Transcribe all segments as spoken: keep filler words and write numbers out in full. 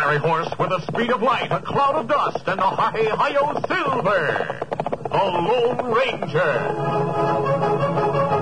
fiery horse with the speed of light, a cloud of dust, and the hi-hi-yo silver, the Lone Ranger.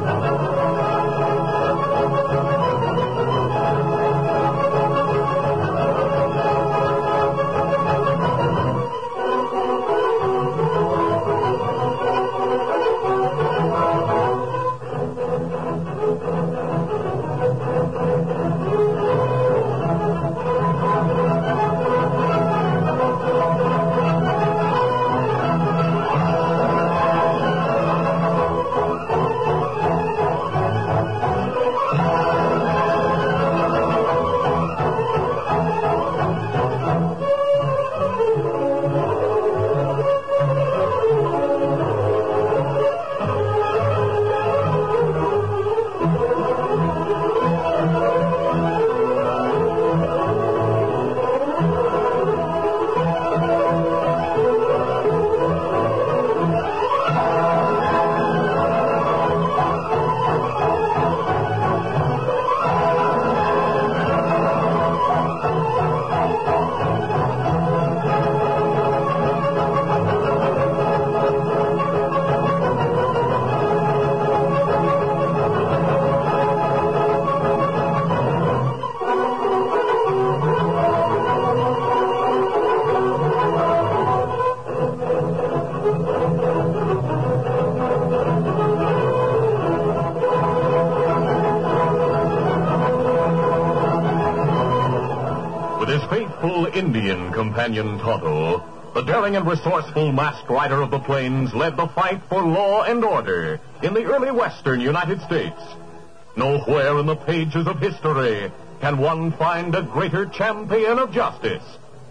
Indian companion Tonto, the daring and resourceful masked rider of the plains, led the fight for law and order in the early western United States. Nowhere in the pages of history can one find a greater champion of justice.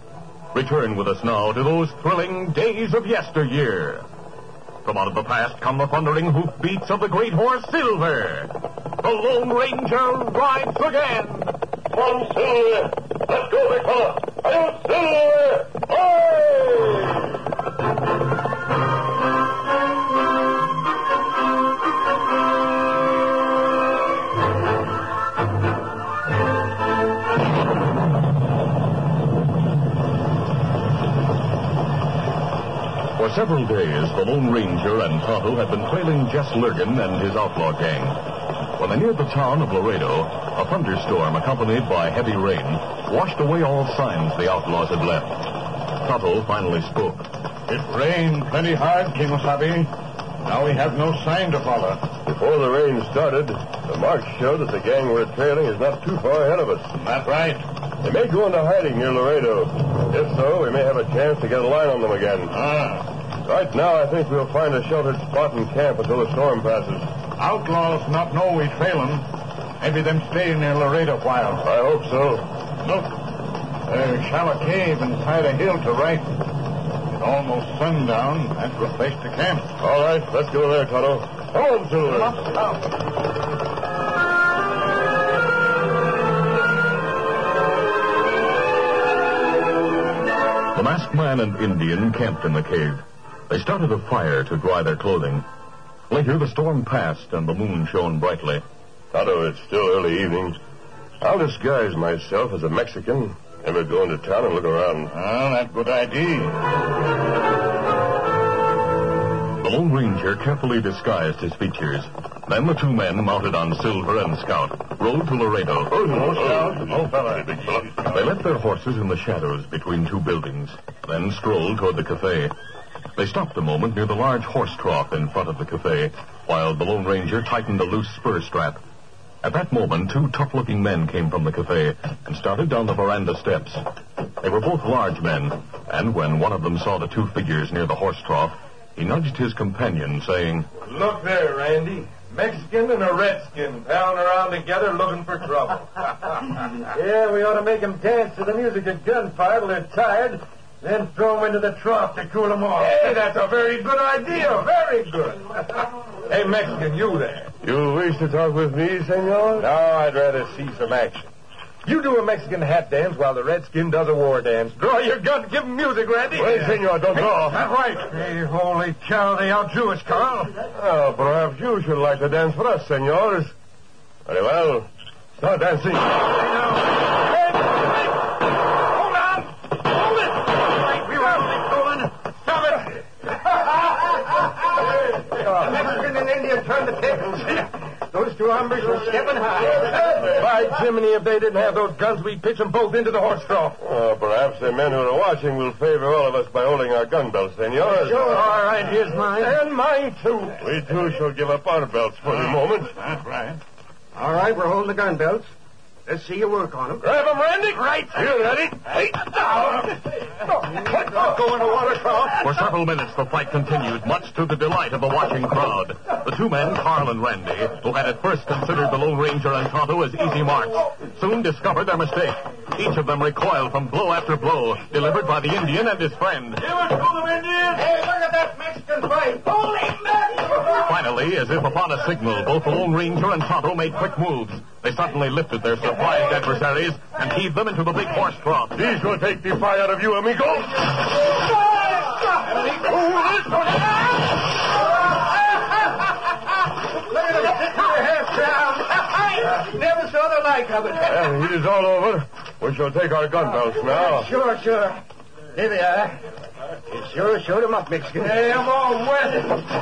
Return with us now to those thrilling days of yesteryear. From out of the past come the thundering hoofbeats of the great horse Silver. The Lone Ranger rides again. Come on, Silver. Let's go, big fella. I'll Silver! Hey! For several days, the Lone Ranger and Tonto had been trailing Jess Lurgan and his outlaw gang. When they neared the town of Laredo, a thunderstorm accompanied by heavy rain washed away all signs the outlaws had left. Tonto finally spoke. It rained plenty hard, King Wasabi. Now we have no sign to follow. Before the rain started, the marks showed that the gang we're trailing is not too far ahead of us. That's right. They may go into hiding near Laredo. If so, we may have a chance to get a line on them again. Ah. Right now, I think we'll find a sheltered spot and camp until the storm passes. Outlaws not know we trail them. Maybe them stay near Laredo a while. I hope so. Look, there's a shallow cave inside a hill to right. It's almost sundown. That's the place to camp. All right, let's go there, Tonto. Come on, Silver. Come on, The masked man and Indian camped in the cave. They started a fire to dry their clothing. Later, the storm passed and the moon shone brightly. Tonto, it's still early evening. I'll disguise myself as a Mexican and we'll go into town and look around. Ah, that's a good idea. The Lone Ranger carefully disguised his features. Then the two men, mounted on Silver and Scout, rode to Laredo. Oh, no, Scout. Oh, fella. Big fella. They left their horses in the shadows between two buildings, then strolled toward the cafe. They stopped a moment near the large horse trough in front of the cafe, while the Lone Ranger tightened a loose spur strap. At that moment, two tough-looking men came from the cafe and started down the veranda steps. They were both large men, and when one of them saw the two figures near the horse trough, he nudged his companion, saying, "Look there, Randy. Mexican and a redskin palling around together looking for trouble." "Yeah, we ought to make them dance to the music of gunfire till they're tired, then throw them into the trough to cool them off." "Hey, that's a very good idea. Very good." "Hey, Mexican, you there." You wish to talk with me, senor? No, I'd rather see some action. You do a Mexican hat dance while the redskin does a war dance. Draw your gun, give him music, Randy. Wait, senor, don't draw. That's right. Hey, holy cow, they outdrew us, Carl. Oh, perhaps you should like to dance for us, senors. Very well. Start dancing. Hey, hold on. if they didn't have those guns, we'd pitch them both into the horse trough. Oh, perhaps the men who are watching will favor all of us by holding our gun belts, senor. Sure. All right, here's mine. And mine, too. We, too, shall give up our belts for the moment. That's right. All right, we're holding the gun belts. Let's see you work on them. Grab them, Randy. Right. You ready? Hey, down. Don't go in the water trough. For several minutes, the fight continued, much to the delight of the watching crowd. The two men, Carl and Randy, who had at first considered the Lone Ranger and Tonto as easy marks, soon discovered their mistake. Each of them recoiled from blow after blow, delivered by the Indian and his friend. Give us to them, Indians! Hey, look at that Mexican fight. Holy mackerel! Finally, as if upon a signal, both the Lone Ranger and Tonto made quick moves. They suddenly lifted their surprised adversaries and heaved them into the big horse trough. These will take the fire out of you, amigo. Never saw the like of it. Well, it is all over. We shall take our gun belts now. Sure, sure. Here they are. You sure showed them up, Mexican. Hey, I'm all wet.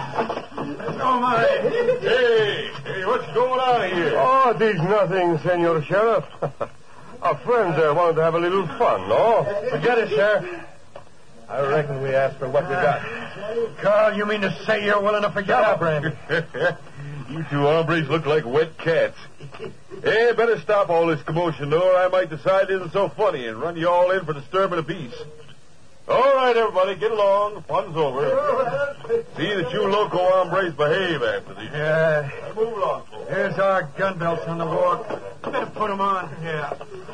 Oh, my. Hey, hey, what's going on here? Oh, it is nothing, Senor Sheriff. Our friends there wanted to have a little fun, no? Forget it, Sheriff. I reckon we asked for what we got. Carl, you mean to say you're willing to forget up, Randy? You two hombres look like wet cats. Hey, better stop all this commotion, though, or I might decide it isn't so funny and run you all in for disturbing the peace. All right, everybody, get along. The fun's over. See that you loco hombres behave after these. Yeah. Move along, folks. Here's our gun belts on the walk. You better put them on. Yeah.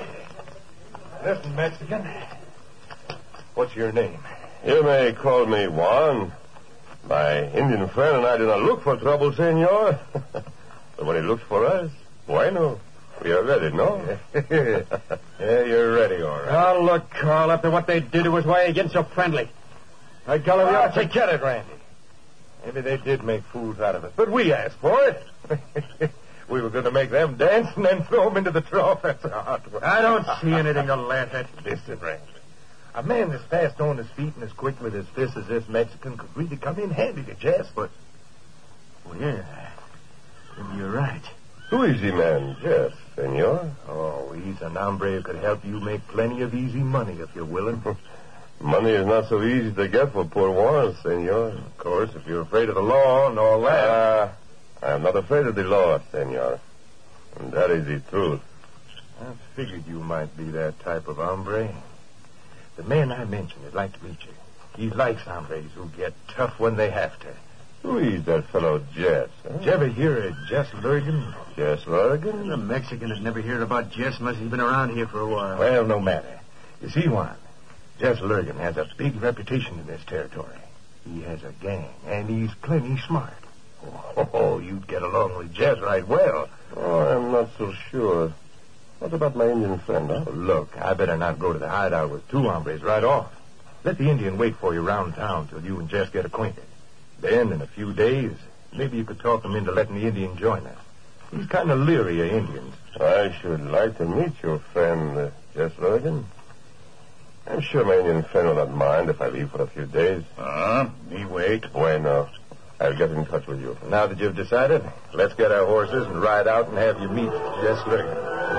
Listen, Mexican. What's your name? You may call me Juan. My Indian friend and I do not look for trouble, senor. But when he looks for us, bueno. We are ready, no? Yeah, you're ready, all right. Oh, look, Carl, after what they did to us, why are you getting so friendly? I golly, we ought to take care of it, Randy. Maybe they did make fools out of us, but we asked for it. We were going to make them dance and then throw them into the trough. That's a hard one. I don't see anything to laugh at. Listen, Randy. A man as fast on his feet and as quick with his fists as this Mexican could really come in handy to Jess, but... Well, yeah. Maybe you're right. Who is the man, Jess, senor? Oh, he's an hombre who could help you make plenty of easy money if you're willing. Money is not so easy to get for poor Juan, senor. Of course, if you're afraid of the law and all that. Uh, I am not afraid of the law, senor. And that is the truth. I figured you might be that type of hombre. The man I mentioned would like to meet you. He likes hombres who get tough when they have to. Who is that fellow Jess? Huh? Did you ever hear of Jess Lurgan? Jess Lurgan? The Mexican has never heard about Jess unless he's been around here for a while. Well, no matter. You see, Juan, Jess Lurgan has a big reputation in this territory. He has a gang, and he's plenty smart. Oh, you'd get along with Jess right well. Oh, I'm not so sure. What about my Indian friend, huh? Oh, look, I better not go to the hideout with two hombres right off. Let the Indian wait for you around town till you and Jess get acquainted. Then, in a few days, maybe you could talk him into letting the Indian join us. He's kind of leery of Indians. I should like to meet your friend, uh, Jess Lurgan. I'm sure my Indian friend will not mind if I leave for a few days. Uh, me wait. Bueno. I'll get in touch with you. Now that you've decided, let's get our horses and ride out and have you meet Jess Lurgan.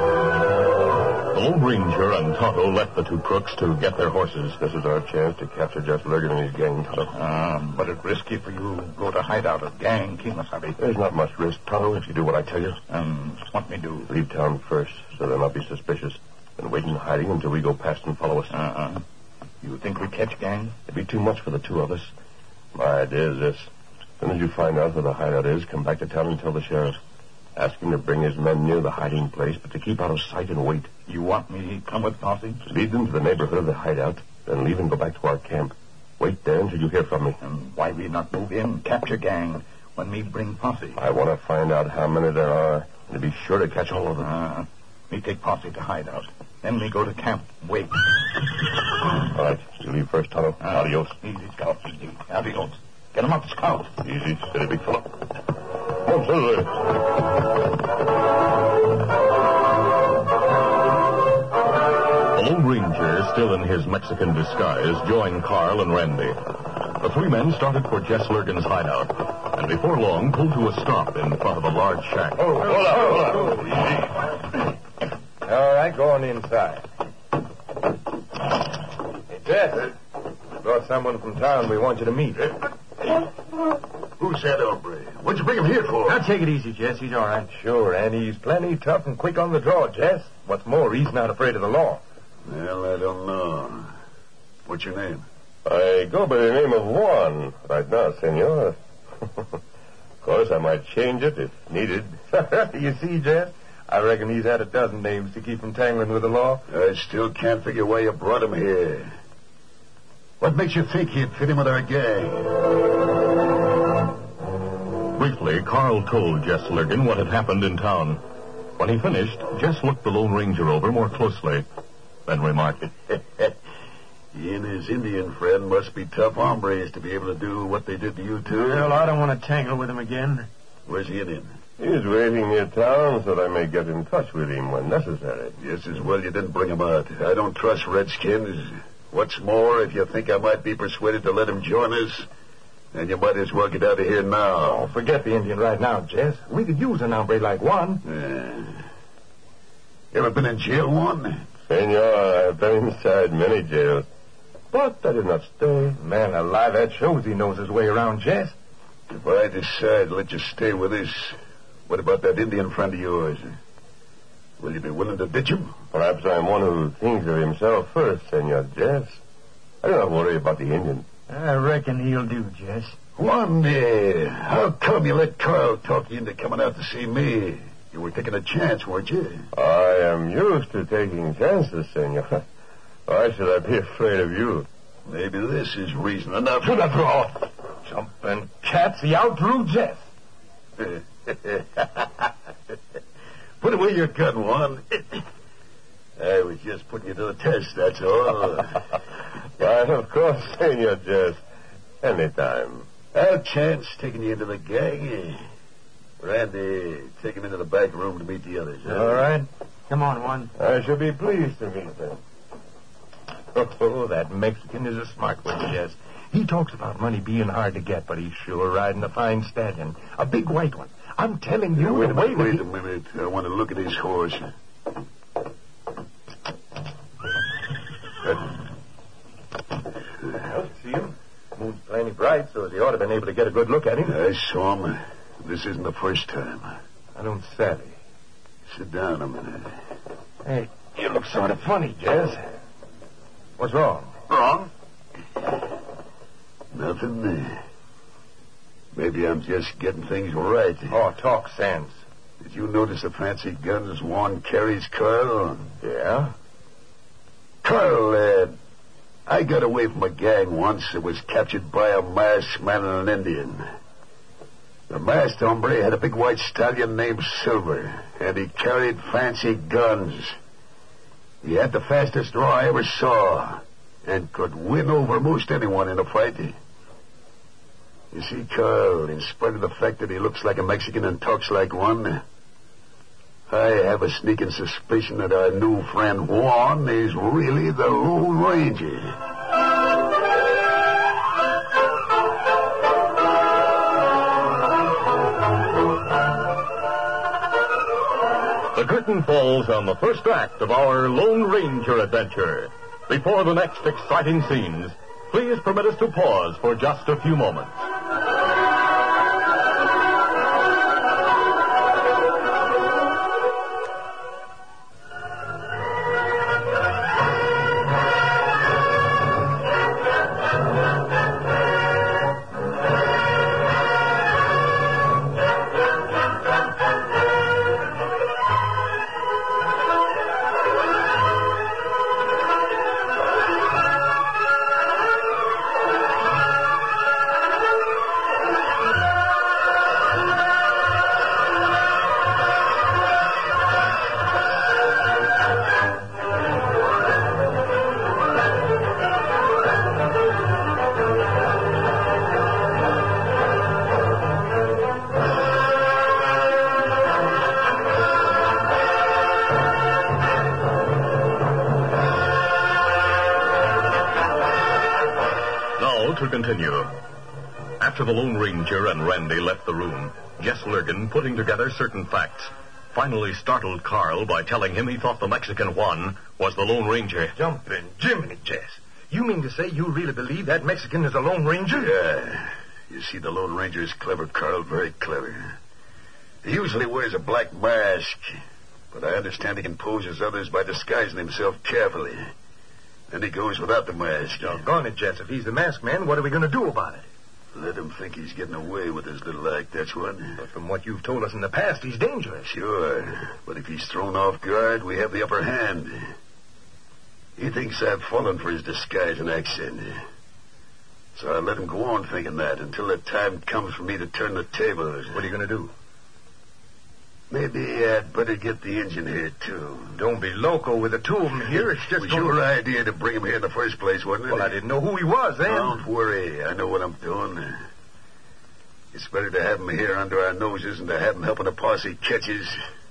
The Lone Ranger and Tonto left the two crooks to get their horses. This is our chance to capture Jess Lurgan and his gang, Tonto. Um, but it's risky for you to go to hideout of gang, Kimasabi. There's not much risk, Tonto, if you do what I tell you. Um, what me do? Leave town first, so they'll not be suspicious. Then wait in hiding until we go past and follow us. Uh-uh. You think we catch gang? It'd be too much for the two of us. My idea is this. As soon as you find out where the hideout is, come back to town and tell the sheriff. Ask him to bring his men near the hiding place, but to keep out of sight and wait. You want me to come with posse? Lead them to the neighborhood of the hideout, then leave and go back to our camp. Wait there until you hear from me. And why we not move in, capture gang, when me bring posse? I want to find out how many there are, and to be sure to catch all of them. Uh, me take posse to hideout. Then we go to camp. Wait. All right, you leave first, Tonto. Uh, Adios. Easy, Scout. Easy. Adios. Get him up, Scout. Easy, steady, big fellow. Come on, Silver. The Lone Ranger, still in his Mexican disguise, joined Carl and Randy. The three men started for Jess Lurgan's hideout, and before long pulled to a stop in front of a large shack. Oh, hold on, hold on. All right, go on inside. Hey, Jess. Brought someone from town we want you to meet. Who's that hombre? What'd you bring him here for? Now, take it easy, Jess. He's all right. Sure, and he's plenty tough and quick on the draw, Jess. What's more, he's not afraid of the law. Well, I don't know. What's your name? I go by the name of Juan right now, senor. Of course, I might change it if needed. You see, Jess? I reckon he's had a dozen names to keep from tangling with the law. I still can't figure why you brought him here. What makes you think he'd fit in with our gang? Briefly, Carl told Jess Lurgan what had happened in town. When he finished, Jess looked the Lone Ranger over more closely, then remarked, He and his Indian friend must be tough hombres to be able to do what they did to you, too. Well, I don't want to tangle with him again. Where's the Indian? He's waiting near town so that I may get in touch with him when necessary. Just as well you didn't bring him out. I don't trust Redskins. What's more, if you think I might be persuaded to let him join us, then you might as well get out of here now. Oh, forget the Indian right now, Jess. We could use an hombre like Juan. Yeah. You ever been in jail, Juan? Senor, I have been inside many jails, but I did not stay. Man alive, that shows he knows his way around, Jess. If I decide to let you stay with us, what about that Indian friend of yours? Will you be willing to ditch him? Perhaps I'm one who thinks of himself first, Senor Jess. I do not worry about the Indian. I reckon he'll do, Jess. Juan, uh, how come you let Carl talk you into coming out to see me? You were taking a chance, weren't you? I am used to taking chances, Senor. Why should I be afraid of you? Maybe this is reason enough for the draw. Jumping cats, he outdrew Jess. Put away your gun, Juan. I was just putting you to the test, that's all. Why, of course, Senor Jess. Anytime. A chance taking you into the gang. Randy, take him into the back room to meet the others. Huh? All right. Come on, Juan. I shall be pleased to meet them. Oh, that Mexican is a smart one, Jess. He talks about money being hard to get, but he's sure riding a fine stallion. A big white one. I'm telling you, wait the a way minute, that wait he... a minute. I want to look at his horse. Well, see him? Moon's plenty bright, so he ought to have been able to get a good look at him. I saw him. This isn't the first time. I don't savvy. Sit down a minute. Hey, you look sort of funny, Jess. What's wrong? Wrong? Nothing. Maybe I'm just getting things right. Oh, talk sense. Did you notice the fancy guns Juan carries, Carl? Yeah? Carl, uh, I got away from a gang once that was captured by a masked man and an Indian. The masked hombre had a big white stallion named Silver, and he carried fancy guns. He had the fastest draw I ever saw, and could win over most anyone in a fight. You see, Carl, in spite of the fact that he looks like a Mexican and talks like one, I have a sneaking suspicion that our new friend Juan is really the Lone Ranger. The curtain falls on the first act of our Lone Ranger adventure. Before the next exciting scenes, please permit us to pause for just a few moments. To continue. After the Lone Ranger and Randy left the room, Jess Lurgan, putting together certain facts, finally startled Carl by telling him he thought the Mexican Juan was the Lone Ranger. Jumping Jiminy, Jess. You mean to say you really believe that Mexican is a Lone Ranger? Yeah. You see, the Lone Ranger is clever, Carl, very clever. He usually wears a black mask, but I understand he can pose as others by disguising himself carefully. Then he goes without the mask. Doggone it, Jess. If he's the masked man, what are we going to do about it? Let him think he's getting away with his little act, that's what. But from what you've told us in the past, he's dangerous. Sure. But if he's thrown off guard, we have the upper hand. He thinks I've fallen for his disguise and accent. So I'll let him go on thinking that until the time comes for me to turn the tables. What are you going to do? Maybe I'd better get the engine here, too. Don't be loco with the two of them here. It's just... It was going... your idea to bring him here in the first place, wasn't it? Well, I didn't know who he was then. Don't worry. I know what I'm doing. It's better to have him here under our noses than to have him helping a posse catches.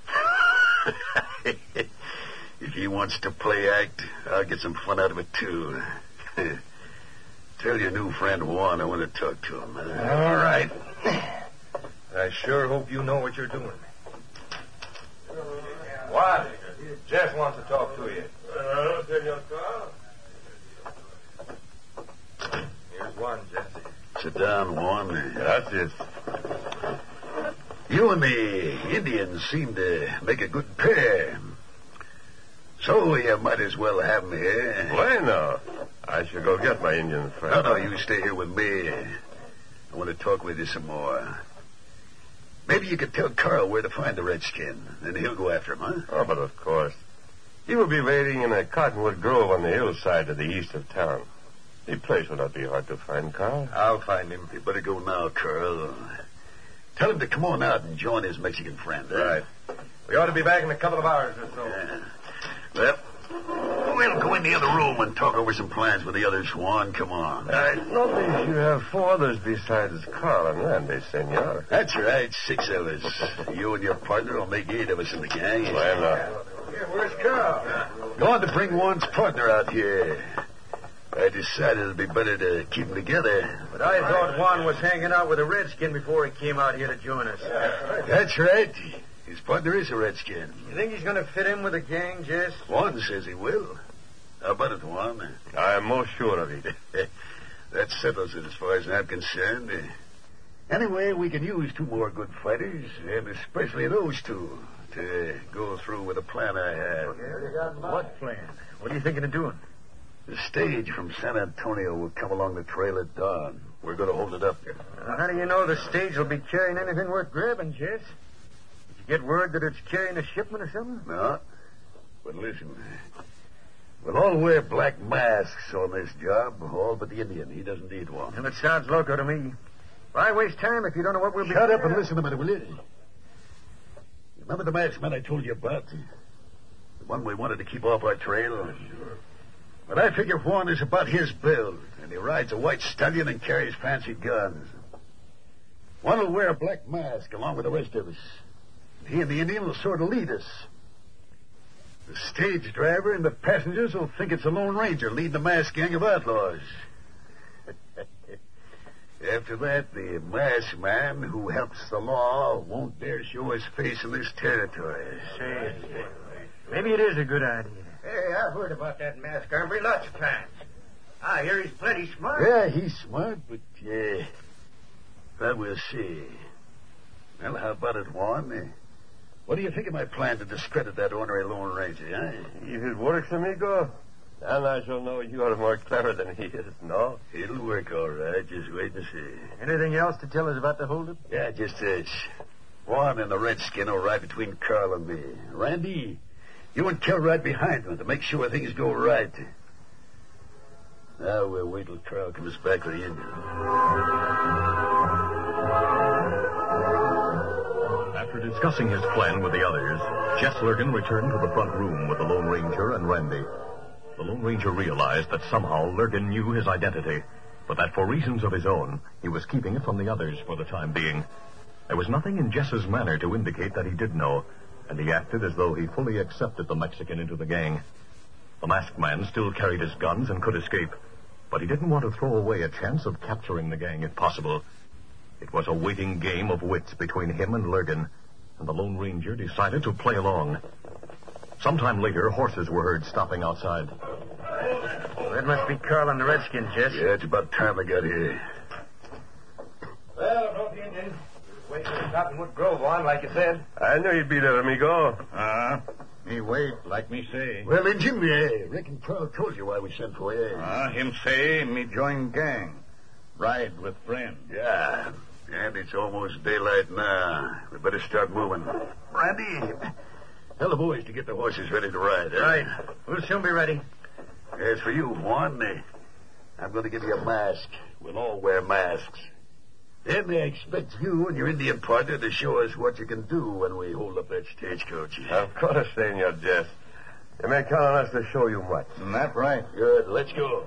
If he wants to play act, I'll get some fun out of it, too. Tell your new friend Juan I want to talk to him. All right. I sure hope you know what you're doing. Juan, Jess wants to talk to you. Well, Senor Carl. Here's one, Jesse. Sit down, Juan. Gracias. You and the Indians seem to make a good pair. So you might as well have me here. Bueno. I should go get my Indian friend. No, no, you stay here with me. I want to talk with you some more. Maybe you could tell Carl where to find the redskin, and he'll go after him, huh? Oh, but of course. He will be waiting in a cottonwood grove on the hillside to the east of town. The place will not be hard to find, Carl. I'll find him. You better go now, Carl. Tell him to come on out and join his Mexican friend. Eh? Right. We ought to be back in a couple of hours or so. Yeah. Well, we'll go in the other room and talk over some plans with the others, Juan. Come on. I notice you have four others besides Carl and Randy, senor. That's right, six of us. You and your partner will make eight of us in the gang. Bueno. Here, where's Carl? Going to bring Juan's partner out here. I decided it'd be better to keep them together. But I thought Juan was hanging out with a redskin before he came out here to join us. That's right. His partner is a redskin. You think he's going to fit in with the gang, Jess? Juan says he will. How about it, Juan? I am most sure of it. That settles it as far as I'm concerned. Anyway, we can use two more good fighters, and especially those two, to go through with the plan I have. What plan? What are you thinking of doing? The stage from San Antonio will come along the trail at dawn. We're going to hold it up. Now, how do you know the stage will be carrying anything worth grabbing, Jess? Did you get word that it's carrying a shipment or something? No. But listen, we'll all wear black masks on this job, all but the Indian. He doesn't need one. And it sounds loco to me. Why waste time if you don't know what we'll be... Shut up and listen to me, will you? Remember the masked man I told you about? The one we wanted to keep off our trail? Sure. But I figure Juan is about his build, and he rides a white stallion and carries fancy guns. Juan will wear a black mask along with the rest of us. He and the Indian will sort of lead us. The stage driver and the passengers will think it's a Lone Ranger leading the masked gang of outlaws. After that, the masked man who helps the law won't dare show his face in this territory. Say, maybe it is a good idea. Hey, I've heard about that masked hombre lots of times. I hear he's plenty smart. Yeah, he's smart, but, uh, that we'll see. Well, how about it, Juan? Uh, what do you think of my plan to discredit that ornery Lone Ranger, huh? If it works, amigo, then I shall know you are more clever than he is, no? It'll work all right. Just wait and see. Anything else to tell us about the holdup? Yeah, just this. Juan and the redskin will ride between Carl and me. Randy, you and Kel ride behind them to make sure things go right. Now we'll wait till Carl comes back with the Indian. After discussing his plan with the others, Jess Lurgan returned to the front room with the Lone Ranger and Randy. The Lone Ranger realized that somehow Lurgan knew his identity, but that for reasons of his own, he was keeping it from the others for the time being. There was nothing in Jess's manner to indicate that he did know, and he acted as though he fully accepted the Mexican into the gang. The masked man still carried his guns and could escape, but he didn't want to throw away a chance of capturing the gang if possible. It was a waiting game of wits between him and Lurgan, and the Lone Ranger decided to play along. Sometime later, horses were heard stopping outside. That must be Carl and the Redskins, Jess. Yeah, it's about time they got here. Well, brought the Indians. Waiting for Cottonwood Grove on, like you said. I knew you'd be there, amigo. Uh, me wait, like me say. Well, then, Jim, yeah, reckon Carl told you why we sent for you. Uh, him say me join gang. Ride with friend. Yeah, and it's almost daylight now. We better start moving. Randy, tell the boys to get the horses ready to ride. Eh? Right. We'll soon be ready. As for you, Juan, eh, I'm going to give you a mask. We'll all wear masks. Then I expect you and your Indian partner to show us what you can do when we hold up that stagecoach. Of course, Senor Jess. You may count on us to show you much. That right. Good, let's go.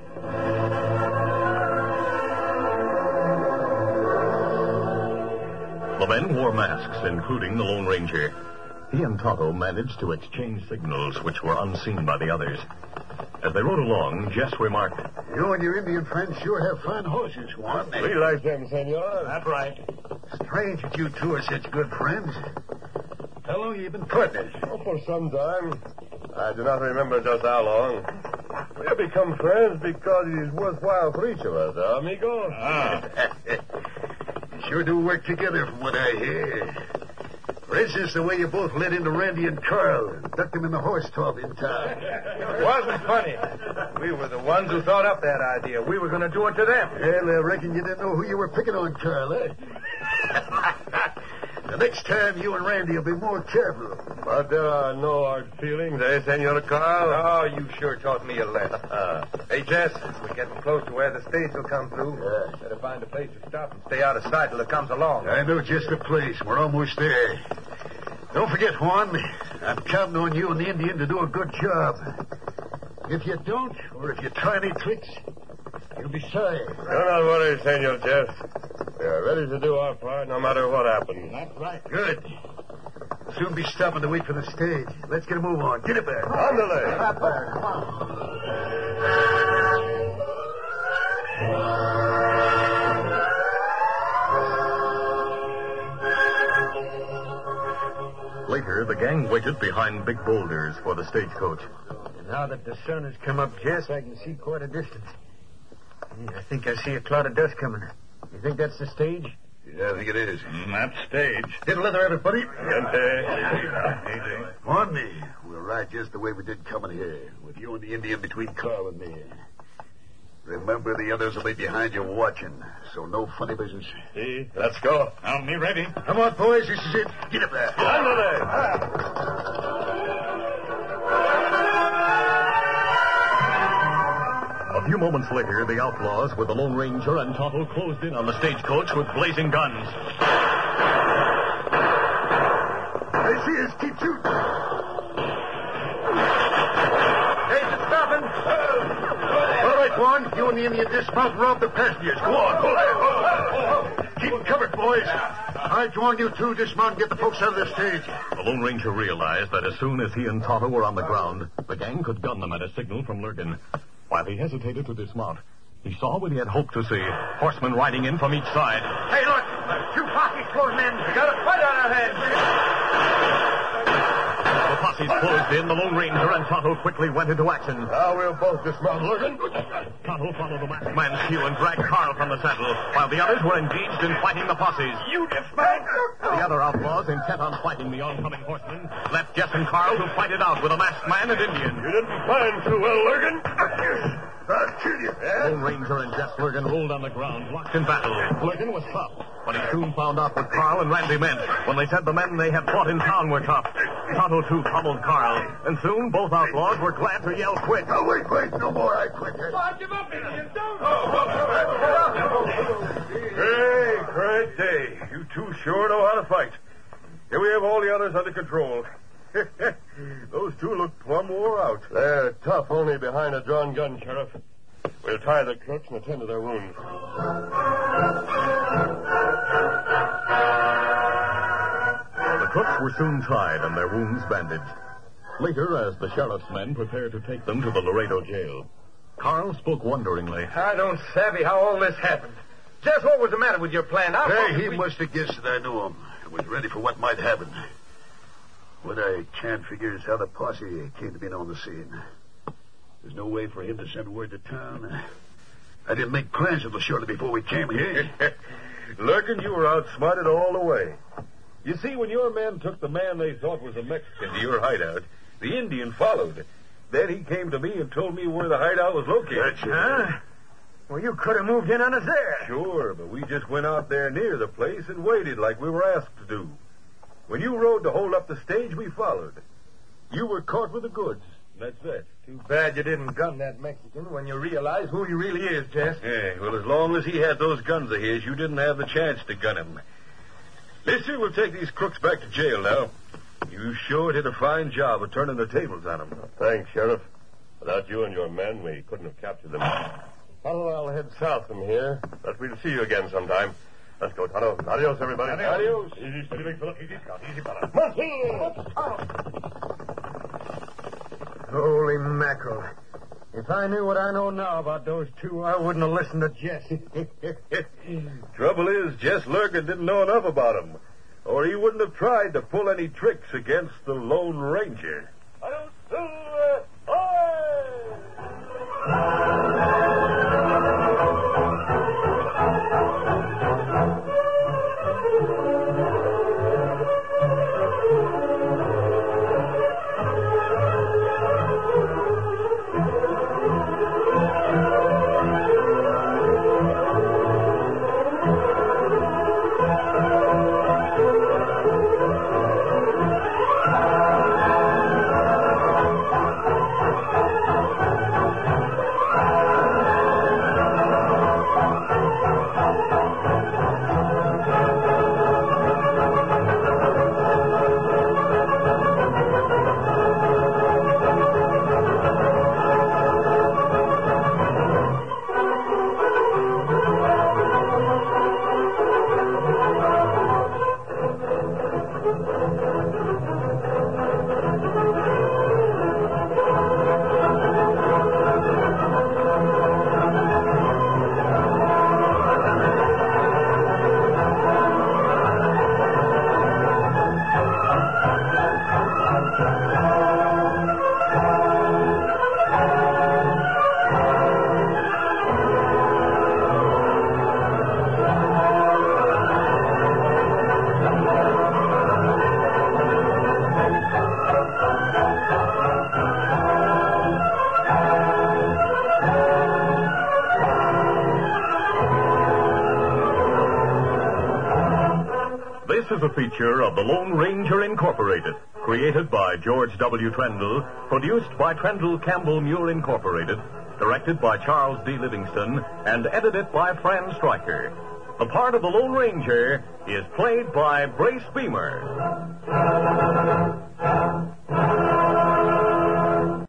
The men wore masks, including the Lone Ranger. He and Tonto managed to exchange signals which were unseen by the others. As they rode along, Jess remarked, You and your Indian friends sure have fine horses, Juan. We like them, Senor. That right. Strange that you two are such good friends. How long have you been partners? Oh, for some time. I do not remember just how long. We have become friends because it is worthwhile for each of us, huh, amigo? Ah. You sure do work together from what I hear. For instance, the way you both led into Randy and Carl and ducked them in the horse trough in time. It wasn't funny. We were the ones who thought up that idea. We were going to do it to them. Well, I reckon you didn't know who you were picking on, Carl, eh? The next time, you and Randy will be more careful. But there are no hard feelings, eh, Senor Carl? Oh, you sure taught me a lesson. Hey, Jess, we're getting close to where the stage will come through. Yeah. Better find a place to stop and stay out of sight till it comes along. I know just the place. We're almost there. Don't forget, Juan, I'm counting on you and the Indian to do a good job. If you don't, or if you try any tricks, you'll be sorry. Do not worry, Senor Jess. We are ready to do our part no matter what happens. That's right. Good. We'll soon be stopping to wait for the stage. Let's get a move on. Get it back. Andale. Up there. Come on. Later, the gang waited behind big boulders for the stagecoach. And now that the sun has come up, Jess, I can see quite a distance. Yeah, I think I see a cloud of dust coming. You think that's the stage? Yeah, I think it is. Mm, that stage. Get a leather, everybody. Gente. On me. We'll ride just the way we did coming here, with you and the Indian between Carl and me. Remember, the others will be behind you watching, so no funny business. See, let's go. Now, me ready. Come on, boys. This is it. Get up there. A few moments later, the outlaws with the Lone Ranger and Tonto closed in on the stagecoach with blazing guns. They see us. Keep shooting. Stage is stopping. All right, Juan. You and the Indian dismount and rob the passengers. Go on. Go on. Keep them covered, boys. All right, Juan, you two dismount and get the folks out of the stage. The Lone Ranger realized that as soon as he and Tonto were on the ground, the gang could gun them at a signal from Lurgan. While he hesitated to dismount, he saw what he had hoped to see, horsemen riding in from each side. Hey, look. Two posses closing in. We got a fight on our hands. The posses closed in. The Lone Ranger and Tonto quickly went into action. Now we'll both dismount, Lurgan. Tonto followed the masked man's cue and dragged Carl from the saddle, while the others were engaged in fighting the posses. You dismount. The other outlaws, intent on fighting the oncoming horsemen, left Jess and Carl to fight it out with a masked man and Indian. You didn't find too well, Lurgan. I'll kill you. Lone Ranger and Jess Lurgan rolled on the ground, locked in battle. Lurgan was tough, but he soon found out what Carl and Randy meant when they said the men they had fought in town were tough. Tonto, too, pummeled Carl, and soon both outlaws were glad to yell quit. Oh, wait, wait. No more. I quit. Give up, Indian. Don't. Hey, great day. You two sure know how to fight. Here we have all the others under control. Those two look plumb wore out. They're tough only behind a drawn gun, Sheriff. We'll tie the crooks and attend to their wounds. The crooks were soon tied and their wounds bandaged. Later, as the sheriff's men prepared to take them to the Laredo jail, Carl spoke wonderingly. I don't savvy how all this happened. Jess, what was the matter with your plan? How Hey, he must have guessed that I knew him. I was ready for what might happen. What I can't figure is how the posse came to be on the scene. There's no way for him to send word to town. I didn't make plans until shortly before we came here. Lurkin, you were outsmarted all the way. You see, when your men took the man they thought was a Mexican to your hideout, the Indian followed. Then he came to me and told me where the hideout was located. That's it. Huh? Well, you could have moved in on us there. Sure, but we just went out there near the place and waited like we were asked to do. When you rode to hold up the stage, we followed. You were caught with the goods. That's that. Too bad you didn't gun that Mexican when you realized who he really is, Jess. Yeah, well, as long as he had those guns of his, you didn't have the chance to gun him. Mister, we'll take these crooks back to jail now. You sure did a fine job of turning the tables on them. Thanks, Sheriff. Without you and your men, we couldn't have captured them. Tonto, I'll head south from here, but we'll see you again sometime. Let's go, Tonto. Adios, everybody. Adios. Easy, steady, big fella. Easy, Scout. Easy, fella. Holy mackerel. If I knew what I know now about those two, I wouldn't have listened to Jess. Trouble is, Jess Lurkin didn't know enough about him, or he wouldn't have tried to pull any tricks against the Lone Ranger. This is a feature of the Lone Ranger Incorporated, created by George W. Trendle, produced by Trendle Campbell Muir Incorporated, directed by Charles D. Livingston, and edited by Fran Stryker. The part of the Lone Ranger is played by Brace Beamer.